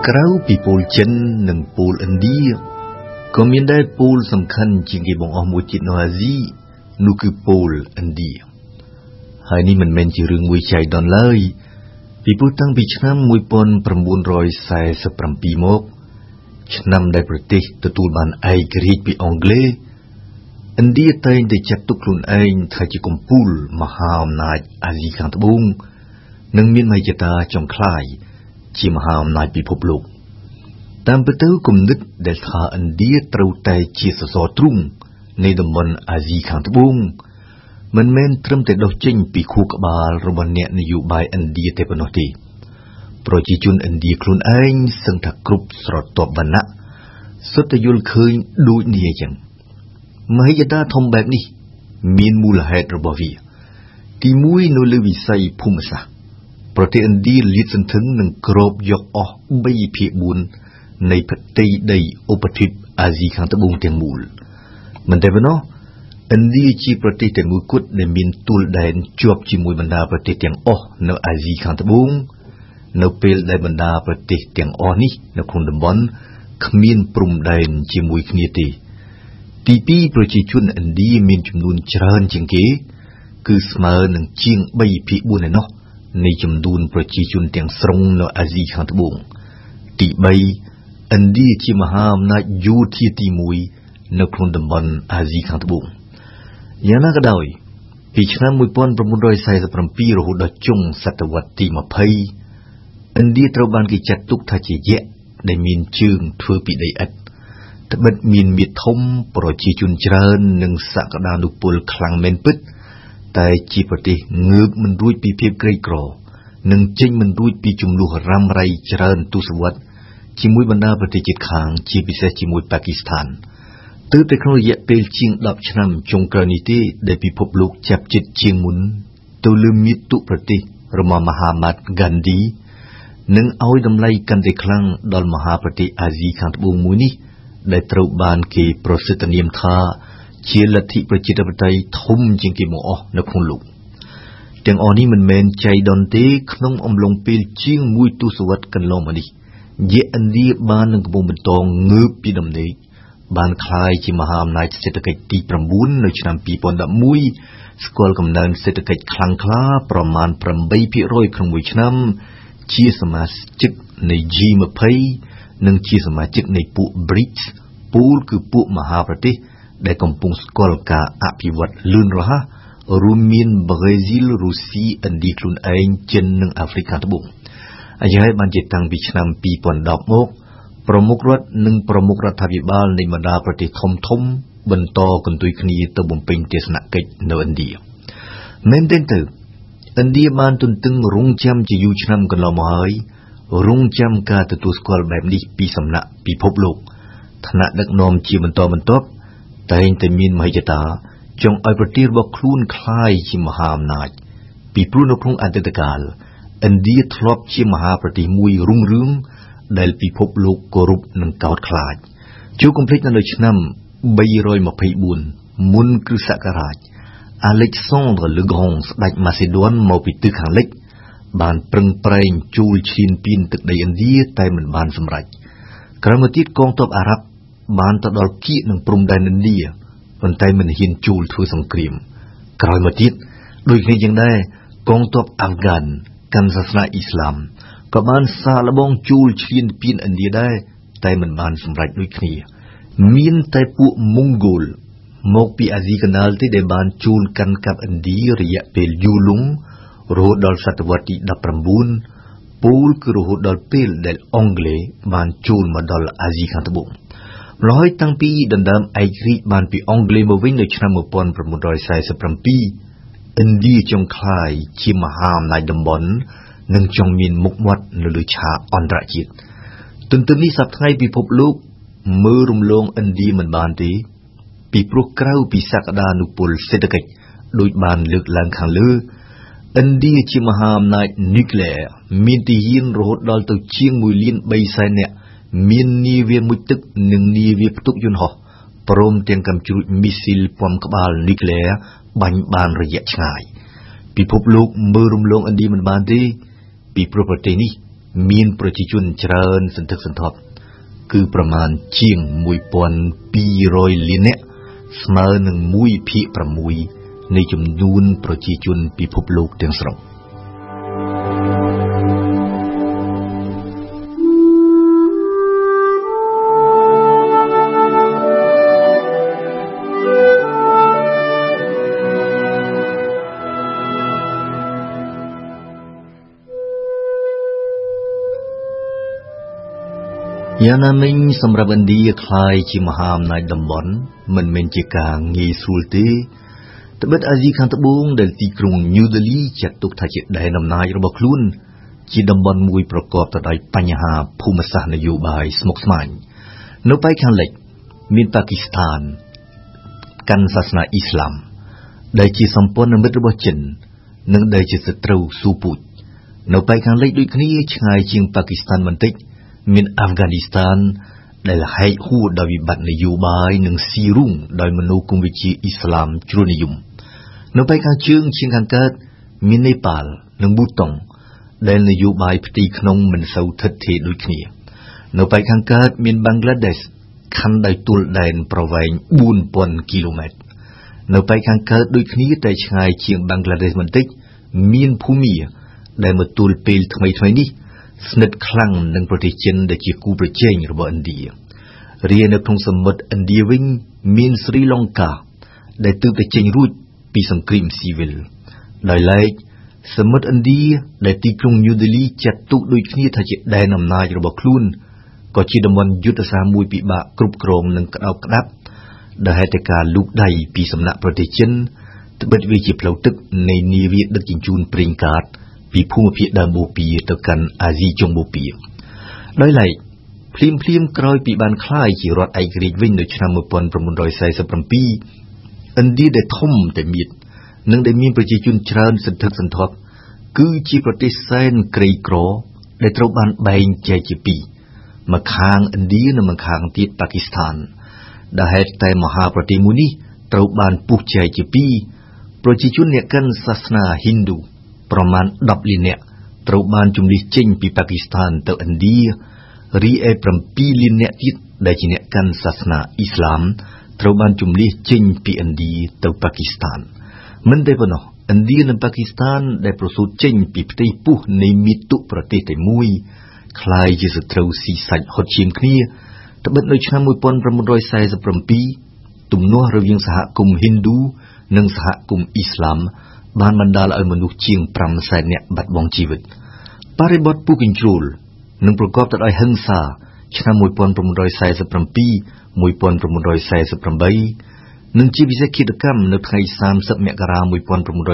ក្រៅពីពូលចិននិងពូលឥណ្ឌាក៏មានដែរពូលសំខាន់ជាងគេបង្អស់មួយទៀតនៅអាស៊ីនោះគឺពូលឥណ្ឌាហើយនេះមិនមែនជារឿងមួយចៃដន្យឡើយពីព្រោះតាំងពីឆ្នាំ1947មកឆ្នាំដែលប្រទេសទទួលបានឯករាជ្យពីអង់គ្លេសឥណ្ឌាតែងតែចាត់ទុកខ្លួនឯងថាជាកំពូលមហាអំណាចអាស៊ីខាងត្បូងនិងមានមហិច្ឆតាចង់ក្លាយជាមហាអំណាចពិភពលោកតាមពិតទៅគំនិតដែលថាឥណ្ឌាត្រូវតែជាសសរទ្រូងនៃតំបន់អាស៊ីខាងត្បូងមិនមែនត្រឹមតែដុសចេញពីខួរក្បាលរបស់អ្នកនយោបាយឥណ្ឌាតែប៉ុណ្ណោះទេប្រជាជនឥណ្ឌាខ្លួនឯងសឹងថាគ្រប់ស្រទាប់វណ្ណៈសុទ្ធតែយល់ឃើញដូចនេះអញ្ចឹងមហិច្ឆតាធំបែបនេះមានមូលហេតុរបស់វាទីមួយនៅលើវិស័យភូមិសាស្ត្រប្រទេសឥណ្ឌាលាតសន្ធឹងនឹងគ្របយកអស់3/4នៃផ្ទៃដីឧបទ្វីបអាស៊ីខាងត្បូងទាំងមូលមិនតែប៉ុណ្ណោះឥណ្ឌាជាប្រទេសតែមួយគត់ដែលមានទួលដែនជាប់ជាមួយបណ្ដាប្រទេសទាំងអស់នៅអាស៊ីខាងត្បូងនៅពេលដែលបណ្ដាប្រទេសទាំងអស់នេះនៅក្នុងតំបន់គ្មានព្រំដែនជាមួយគ្នាទេទី2ប្រជាជនឥណ្ឌាមានចំនួនច្រើនជាងគេគឺស្មើនឹងជាង3/4ឯណោះនៃចំនួនប្រជាជនទាំងស្រុងនៅអាស៊ីខាងត្បូងទី3ឥណ្ឌាជាមហាអំណាចយោធាទី1នៅក្នុងតំបន់អាស៊ីខាងត្បូងយ៉ាងណាក៏ដោយពីឆ្នាំ1947រហូតដល់ចុងសតវត្សទី20ឥណ្ឌាត្រូវបានគេចាត់ទុកថាជាយក្សដែលមានជើងធ្វើពីដីឥដ្ឋត្បិតមានមាឌធំប្រជាជនច្រើននិងសក្តានុពលខ្លាំងមែនពិតតែជាប្រទេសងើបមិនរួចពីភាពក្រីក្រនិងចេញមិនរួចពីចំនួនរ៉ាំរ៉ៃច្រើនទសវត្សរ៍ជាមួយបណ្ដាប្រទេសជិតខាងជាពិសេសជាមួយប៉ាគីស្ថានទើបតែក្នុងរយៈពេលជាង10ឆ្នាំចុងក្រោយនេះទេដែលពិភពលោកចាប់ចិត្តជាងមុនទៅលើមាតុប្រទេសរបស់មហាម៉ាត់ហ្គាន់ឌីនិងឲ្យតម្លៃកាន់តែខ្លាំងដល់មហាប្រទេសអាស៊ីខាងត្បូងមួយនេះដែលត្រូវបានគេប្រសិទ្ធនាមថាជាលទ្ធិប្រជាធិបតេយ្យធំជាងគេបង្អស់នៅក្នុងលោកទាំងអស់នេះមិនមែនចៃដន្យទេក្នុងអំឡុងពេលជាងមួយទសវត្សរ៍កន្លងមកនេះយក្សឥណ្ឌាបាននឹងកំពុងបន្តងើបពីដំណេកបានក្លាយជាមហាអំណាចសេដ្ឋកិច្ចទី9នៅឆ្នាំ2011ស្គាល់កំណើនសេដ្ឋកិច្ចខ្លាំងក្លាប្រមាណ 8% ក្នុងមួយឆ្នាំជាសមាជិកនៃ G20 និងជាសមាជិកនៃពួក BRICS ពូលគឺពួកមហាប្រទេសដែលកំពុងស្គាល់ការអភិវឌ្ឍលឿនរហ័សរួមមានប្រេស៊ីលរុស្ស៊ីឥណ្ឌាខ្លួនឯងចិននិងអាហ្វ្រិកខាងត្បូងហើយបានជាតាំងពីឆ្នាំ2010មកប្រមុខរដ្ឋនិងប្រមុខរដ្ឋាភិបាលនៃបណ្ដាប្រទេសធំបន្តកន្ទុយគ្នាទៅបំពេញទស្សនកិច្ចនៅឥណ្ឌាមែនទេទៅឥណ្ឌាបានទន្ទឹងរង់ចាំជាយូរឆ្នាំកន្លងមកហើយរង់ចាំការទទួលស្គាល់បែបនេះពីសំណាក់ពិភពលោកថ្នាក់ដឹកនាំជាបន្តបន្ទាប់តែងតែមានមហិច្ឆតាចង់ឲ្យប្រទេសរបស់ខ្លួនក្លាយជាមហាអំណាចពីព្រោះនៅក្នុងអតីតកាលឥណ្ឌាធ្លាប់ជាមហាប្រទេសមួយរុងរឿងដែលពិភពលោកគោរពនិងកោតខ្លាចជួបកុំភ្លេចនៅឆ្នាំ324មុនគ្រិស្តសករាជអាឡិចសាន់ដ្រ Le Grand ស្ដេចម៉ាស៊ីដួនមកពីទិសខាងលិចបានប្រឹងប្រែងជួលឈ្លានពានទឹកដីឥណ្ឌាតែមិនបានសម្រេចក្រោយមកទៀតកងទ័ពអារ៉ាប់បានទៅដល់គៀកនឹងព្រំដែនឥណ្ឌាប៉ុន្តែមិនហ៊ានជួលធ្វើសង្គ្រាមក្រោយមកទៀតដូចគ្នាយ៉ាងដែរកងទ័ពអាហ្វហ្គានកាន់សាសនាអ៊ីស្លាមក៏បានសាកល្បងជួលឈ្លានពានឥណ្ឌាដែរតែមិនបានសម្រេចដូចគ្នាមានតែពួកម៉ុងហ្គោលមកពីអាស៊ីកណ្ដាលទេដែលបានជួលកាន់កាប់ឥណ្ឌារយៈពេលយូរលង់រហូតដល់សតវត្សទី19ពូលគឺរហូតដល់ពេលដែលអង់គ្លេសបានជួលមកដល់អាស៊ីខាងត្បូងម្ល៉េះតាំងពីដណ្ដើមឯករាជ្យបានពីអង់គ្លេសមកវិញនៅឆ្នាំ1947ឥណ្ឌាចង់ក្លាយជាមហាអំណាចតំបន់និងចង់មានមុខមាត់នៅលើឆាកអន្តរជាតិទន្ទឹមនេះសប្តាហ៍ថ្ងៃពិភពលោកមើលរំលងឥណ្ឌាមិនបានទេពីព្រោះក្រៅពីសក្តានុពលសេដ្ឋកិច្ចដូចបានលើកឡើងខាងលើឥណ្ឌាជាមហាអំណាចនុយក្លេអ៊ែរមានទាហានរហូតដល់ទៅជាង1,300,000 នាក់មាននាវាមុជទឹកនិងនាវាផ្ទុកយន្តហោះព្រមទាំងកាំជ្រួចមីស៊ីលពំក្បាលនុយក្លេអ៊ែរបាញ់បានរយៈឆ្ងាយពិភពលោកមើលរំលងឥណ្ឌាមិនបានទេពីព្រោះប្រទេសនេះមានប្រជាជនច្រើនសន្ធឹកសន្ធាប់គឺប្រមាណជាង 1,200 លាននាក់ស្មើនឹង 1/6 នៃចំនួនប្រជាជនពិភពលោកទាំងស្រុងយ៉ាងណាមិញសម្រាប់ឥណ្ឌាក្លាយជាមហាអំណាចតំបន់មិនមែនជាការងាយស្រួលទេត្បិតអាស៊ីខាងត្បូងដែលទីក្រុងញូដេលីចាត់ទុកថាជាដែនអំណាចរបស់ខ្លួនជាតំបន់មួយប្រកបទៅដោយបញ្ហាភូមិសាស្ត្រនយោបាយស្មុគស្មាញនៅប៉ែកខាងលិចមានប៉ាគីស្ថានកាន់សាសនាអ៊ីស្លាមដែលជាសម្ព័ន្ធមិត្តរបស់ចិននិងដែលជាសត្រូវស៊ូពូជនៅប៉ែកខាងលិចដូចគ្នាឆ្ងាយជាងប៉ាគីស្ថានបន្តិចមានអាហ្វហ្គានីស្ថានដែលហែកហួរដោយវិបត្តិនយោបាយនិងស៊ីរុងដោយមនោគមវិជ្ជាអ៊ីស្លាមជ្រុលនិយមនៅប៉ែកខាងជើងខាងកើតមាននេប៉ាល់និងប៊ូតុងដែលនយោបាយផ្ទៃក្នុងមិនសូវថិតថេរដូចគ្នានៅប៉ែកខាងកើតមានប៊ែងក្លាដេសខណ្ឌដោយទួលដែនប្រវែង 4,000 គីឡូម៉ែត្រនៅប៉ែកខាងកើតដូចគ្នាតែឆ្ងាយជាងប៊ែងក្លាដេសបន្តិចមានភូមាដែលមកទួលពេលថ្មីនេះស្និទ្ធខ្លាំងនឹងប្រទេសចិនដែលជាគូប្រជែងរបស់ឥណ្ឌារានៅក្នុងសមុទ្រឥណ្ឌាវិញមានស្រីលង្កាដែលទើបតែចេញរួចពីសង្គ្រាមស៊ីវិលដោយឡែកសមុទ្រឥណ្ឌាដែលទីក្រុងញូដេលីចាត់ទុកដូចគ្នាថាជាដែនអំណាចរបស់ខ្លួនក៏ជាតំបន់យុទ្ធសាស្ត្រមួយពិបាកគ្រប់គ្រងនិងក្តោបក្តាប់ដែលហេតុតែការលូកដៃពីសំណាក់ប្រទេសចិនត្បិតវាជាផ្លូវទឹកនៃនាវាដឹកជញ្ជូនប្រេងកាតពីភូមិភាគដើមបូព៌ាទៅកាន់អាស៊ីចុងបូព៌ាដោយឡែកភ្លាមក្រោយពីបានក្លាយជារដ្ឋឯករាជ្យវិញនៅឆ្នាំ 1947 ឥណ្ឌាដែលធំតែមៀតនិងដែលមានប្រជាជនច្រើនសន្ធឹកសន្ធាប់គឺជាប្រទេសសែនក្រីក្រដែលត្រូវបានបែងចែកជាពីរម្ខាងឥណ្ឌានិងម្ខាងទៀតប៉ាគីស្ថានដែលហេតុតែមហាប្រទេសមួយនេះត្រូវបានពុះចែកជាពីរប្រជាជនអ្នកកាន់សាសនាហ៊ីណ្ឌូប្រមាណ 10 លាននាក់ត្រូវបានជម្លៀសចេញពីប៉ាគីស្ថានទៅឥណ្ឌារីឯ 7 លាននាក់ទៀតដែលជាអ្នកកាន់សាសនាអ៊ីស្លាមត្រូវបានជម្លៀសចេញពីឥណ្ឌាទៅប៉ាគីស្ថានមិនតែប៉ុណ្ណោះឥណ្ឌានិងប៉ាគីស្ថានដែលប្រសូតចេញពីផ្ទៃពោះនៃមាតុប្រទេសតែមួយคล้ายជាសត្រូវស៊ីសាច់ហត់ឈាមគ្នាត្បិតនៅឆ្នាំ 1947 ទំនាស់រវាងសហគមន៍ហ៊ីណ្ឌូនិងសហគមន៍អ៊ីស្លាមបានបណ្ដាលឲ្យមនុស្សជាង 500,000 នាក់បាត់បង់ជីវិតបរិបទពុះកញ្ជ្រោលនិងប្រកបទៅដោយហិង្សាឆ្នាំ 1947 1948 និងជាពិសេសឃាតកម្មនៅថ្ងៃ 30 មករា 1948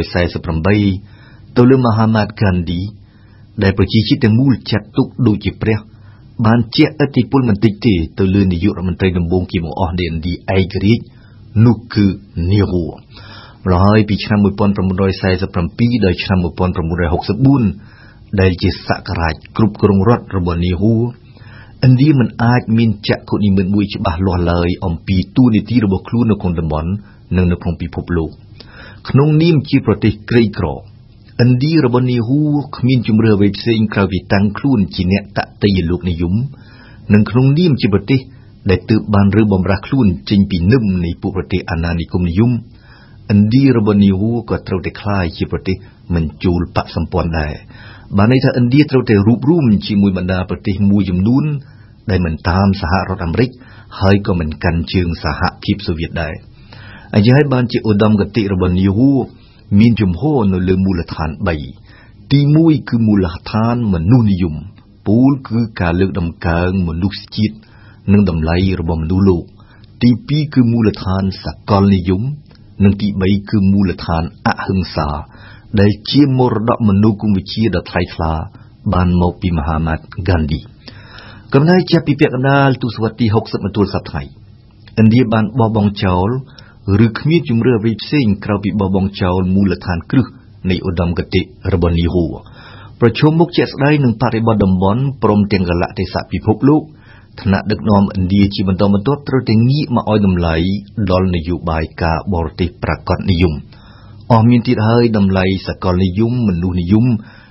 ទៅលើមហាម៉ាតហ្គានឌីដែលប្រជាជាតិទាំងមូលចាត់ទុកដូចជាព្រះបានជះឥទ្ធិពលមិនតិចទេទៅលើនាយករដ្ឋមន្ត្រីដំបូងគេបង្អស់នៃឥណ្ឌាឯករាជ្យនោះគឺនេរូម្ល៉េះហើយពីឆ្នាំ 1947 ដល់ឆ្នាំ 1964 ដែលជាសករាជគ្រប់គ្រងរដ្ឋរបស់នេរូឥណ្ឌាមិនអាចមានចក្ខុនិមិត្តមួយច្បាស់លាស់ឡើយអំពីតួនាទីរបស់ខ្លួននៅក្នុងតំបន់និងនៅក្នុងពិភពលោកក្នុងនាមជាប្រទេសក្រីក្រឥណ្ឌារបស់នេរូគ្មានជំរឿអ្វីផ្សេងក្រៅពីតាំងខ្លួនជាអ្នកតតិយលោកនិយមនិងក្នុងនាមជាប្រទេសដែលទើបបានរើបំរាស់ខ្លួនចេញពីនឹមនៃពួកប្រទេសអាណានិគមនិយមឥណ្ឌារបស់នេរូក៏ត្រូវតែក្លាយជាប្រទេសមិនជួលបកសម្ព័ន្ធដែរបានន័យថាឥណ្ឌាត្រូវតែរួបរวมជាមួយបណ្ដាប្រទេសមួយចំនួនដែលមិនតាមសហរដ្ឋអាមេរិកហើយក៏មិនកាន់ជើងសហភាពសូវៀតដែរអញ្ចឹងហើយបានជាឧត្តមគតិរបស់នេរូមានជំហរនៅលើមូលដ្ឋាន3ទី1គឺមូលដ្ឋានមនុស្សនិយមពោលគឺការលើកតម្កើងមនុស្សជាតិនិងតម្លៃរបស់មនុស្សលោកទី2គឺមូលដ្ឋានសកលនិយមនិងទី3គឺមូលដ្ឋានអហិង្សាដែលជាមរតកមនោគមវិជ្ជាដ៏ថ្លៃថ្លាបានមកពីមហាម៉ាតហ្គានឌីកំណែចាប់ពីពាក់កណ្ដាលទសវត្សរ៍ទី 60 មកទល់សប្តាហ៍ថ្ងៃឥណ្ឌាបានបោះបង់ចោលឬគ្មានជំរឿអ្វីផ្សេងក្រៅពីបោះបង់ចោលមូលដ្ឋានគ្រឹះនៃឧត្តមគតិរបស់នេរូប្រឈមមុខជាក់ស្ដែងនឹងបរិបទតំបន់ព្រមទាំងកលៈទេសៈពិភពលោកថ្នាក់ដឹកនាំឥណ្ឌាជាបន្តបន្ទាប់ត្រូវតែងាកមកឲ្យតម្លៃដល់នយោបាយការបរទេសប្រាកដនិយមអស់មានទៀតហើយតម្លៃសកលនិយមមនុស្សនិយម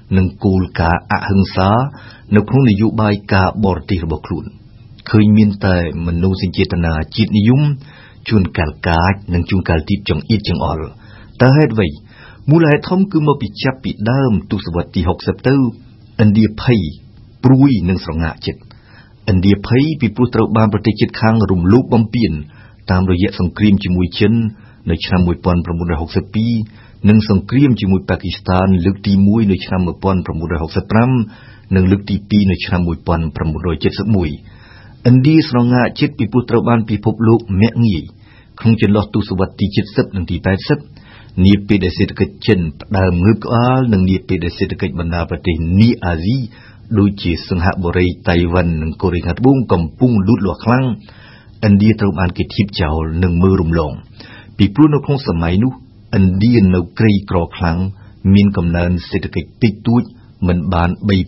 និងគោលការណ៍អហិង្សានៅក្នុងនយោបាយការបរទេសរបស់ខ្លួនឃើញមានតែមនោសញ្ចេតនាជាតិនិយមជួនកាលកាចនិងជួនកាលទៀតចង្អៀតចង្អល់តើហេតុអ្វីមូលហេតុធំគឺមកពីចាប់ពីដើមទសវត្សរ៍ទី60ទៅឥណ្ឌាភ័យព្រួយនិងស្រងាក់ចិត្តឥណ្ឌាភ័យពីព្រោះត្រូវបានប្រទេសជិតខាងរំលោភបំពានតាមរយៈសង្គ្រាមជាមួយចិននៅឆ្នាំ1962និងសង្គ្រាមជាមួយប៉ាគីស្ថានលើកទី1នៅឆ្នាំ1965និងលើកទី2នៅឆ្នាំ1971ឥណ្ឌាស្រងាក់ចិត្តពីព្រោះត្រូវបានពិភពលោកមាក់ងាយក្នុងចន្លោះទសវត្សរ៍ទី70និងទី80នាពេលដែលសេដ្ឋកិច្ចចិនផ្ដើមងើបក្បាលនិងនាពេលដែលសេដ្ឋកិច្ចបណ្ដាប្រទេសនីអាស៊ីដូចជាសិង្ហបុរីតៃវ៉ាន់និងកូរ៉េខាងត្បូងកំពុងលូតលាស់ខ្លាំងឥណ្ឌាត្រូវបានគេធៀបចោលនិងមើលរំលងពីព្រោះនៅក្នុងសម័យនោះឥណ្ឌានៅក្រីក្រខ្លាំងមានកំណើនសេដ្ឋកិច្ចតិចតួចមិនបាន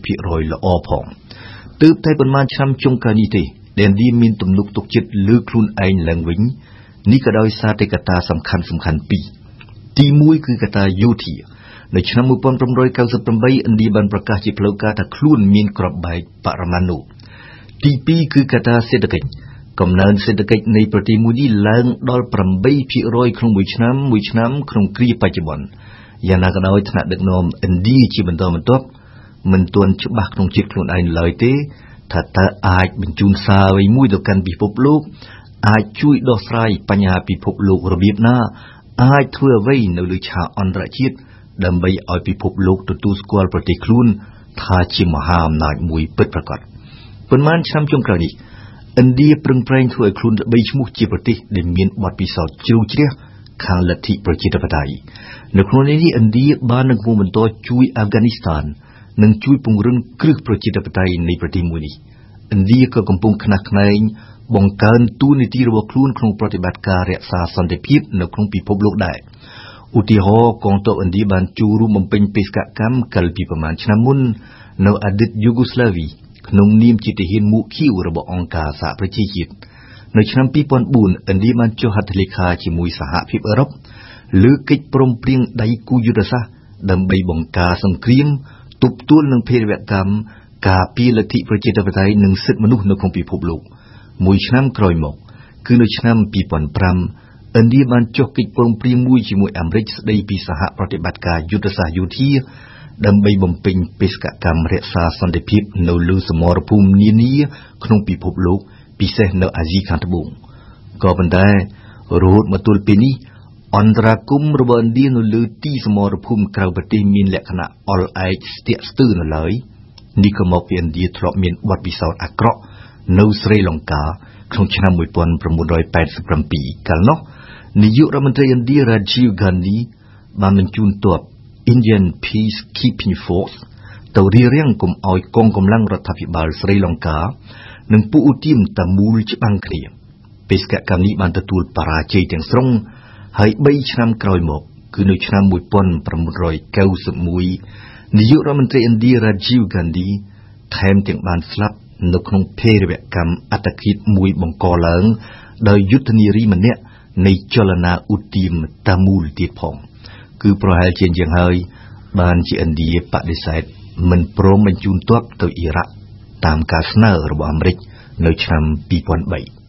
3% ល្អផងទើបតែប៉ុន្មានឆ្នាំចុងក្រោយនេះទេដែលឥណ្ឌាមានទំនុកទុកចិត្តលើខ្លួនឯងឡើងវិញនេះក៏ដោយសារតែកត្តាសំខាន់ពីរទី1គឺកត្តាយោធានៅឆ្នាំ1998ឥណ្ឌាបានប្រកាសជាផ្លូវការថាខ្លួនមានគ្រាប់បែកបរមាណុទី2គឺកត្តាសេដ្ឋកិច្ចកំណើនសេដ្ឋកិច្ចនៃប្រទេសមួយនេះឡើងដល់ 8% ក្នុងមួយឆ្នាំក្នុងគ្រាបច្ចុប្បន្នយ៉ាងណាក៏ដោយថ្នាក់ដឹកនាំឥណ្ឌាជាបន្តបន្ទាប់មិនទាន់ច្បាស់ក្នុងចិត្តខ្លួនឯងឡើយទេថាតើអាចបញ្ជូនសារអ្វីមួយទៅកាន់ពិភពលោកអាចជួយដោះស្រាយបញ្ហាពិភពលោករបៀបណាអាចធ្វើអ្វីនៅលើឆាកអន្តរជាតិដើម្បីឲ្យពិភពលោកទទួលស្គាល់ប្រទេសខ្លួនថាជាមហាអំណាចមួយពិតប្រាកដប៉ុន្មានឆ្នាំចុងក្រោយនេះឥណ្ឌាប្រឹងប្រែងធ្វើឲ្យខ្លួនល្បីឈ្មោះជាប្រទេសដែលមានបទពិសោធន៍ជ្រៅជ្រះខាងលទ្ធិប្រជាធិបតេយ្យនៅក្នុងនេះឥណ្ឌាបាននឹងកំពុងបន្តជួយអាហ្គានីស្ថាននិងជួយពង្រឹងគ្រឹះប្រជាធិបតេយ្យនៃប្រទេសមួយនេះឥណ្ឌាក៏កំពុងខ្នះខ្នែងបង្កើនតួនាទីរបស់ខ្លួនក្នុងប្រតិបត្តិការរក្សាសន្តិភាពនៅក្នុងពិភពលោកដែរឧទាហរណ៍កងទ័ពឥណ្ឌាបានចូលរួមបំពេញបេសកកម្មកាលពីប្រមាណឆ្នាំមុននៅអតីតយូហ្គោស្លាវីក្នុងនាមជាទាហានមួកខៀវរបស់អង្គការសហប្រជាជាតិនៅឆ្នាំ2004ឥណ្ឌាបានចុះហត្ថលេខាជាមួយសហភាពអឺរ៉ុបលើកិច្ចព្រមព្រៀងដៃគូយុទ្ធសាស្ត្រដើម្បីបង្ការសង្គ្រាមទប់ទល់នឹងភេរវកម្មការពារលទ្ធិប្រជាធិបតេយ្យនិងសិទ្ធិមនុស្សនៅក្នុងពិភពលោកមួយឆ្នាំក្រោយមកគឺនៅឆ្នាំ2005ឥណ្ឌាបានចុះកិច្ចព្រមព្រៀងមួយជាមួយអាមេរិកស្ដីពីសហប្រតិបត្តិការយុទ្ធសាស្ត្រយោធាដើម្បីបំពេញបេសកកម្មរក្សាសន្តិភាពនៅលើសមរភូមិនានាក្នុងពិភពលោកពិសេសនៅអាស៊ីខាងត្បូងក៏ប៉ុន្តែរហូតមកទល់ពេលនេះអន្តរាគមន៍របស់ឥណ្ឌានៅលើទីសមរភូមិក្រៅប្រទេសមានលក្ខណៈអល់ឯកស្ទាក់ស្ទើរនៅឡើយនេះក៏មកពីឥណ្ឌាធ្លាប់មានបទពិសោធន៍អាក្រក់នៅស្រីលង្កាក្នុងឆ្នាំ1987កាលនោះនាយករដ្ឋមន្ត្រីឥណ្ឌា Rajiv Gandhi បានបញ្ជូនទ័ព Indian Peacekeeping Force ទៅរារាំងកុំឲ្យកងកម្លាំងរដ្ឋាភិបាលស្រីលង្កានិងពួកឧទាមតាមូលច្បាំងគ្នាបេសកកម្មនេះបានទទួលបរាជ័យទាំងស្រុងហើយ3ឆ្នាំក្រោយមកគឺនៅឆ្នាំ1991នាយករដ្ឋមន្ត្រីឥណ្ឌា Rajiv Gandhi ថែមទាំងបានស្លាប់នៅក្នុងភេរវកម្មអត្តឃាតមួយបង្កឡើងដោយយុទ្ធនារីម្នាក់នៃចលនាឧទាមតាមូលទៀតផងគឺប្រហែលជាយ៉ាងហើយបានជាឥណ្ឌាបដិសេធមិនព្រមបញ្ជូនទ័ពទៅអ៊ីរ៉ាក់តាមការស្នើរបស់អាមេរិកនៅឆ្នាំ2003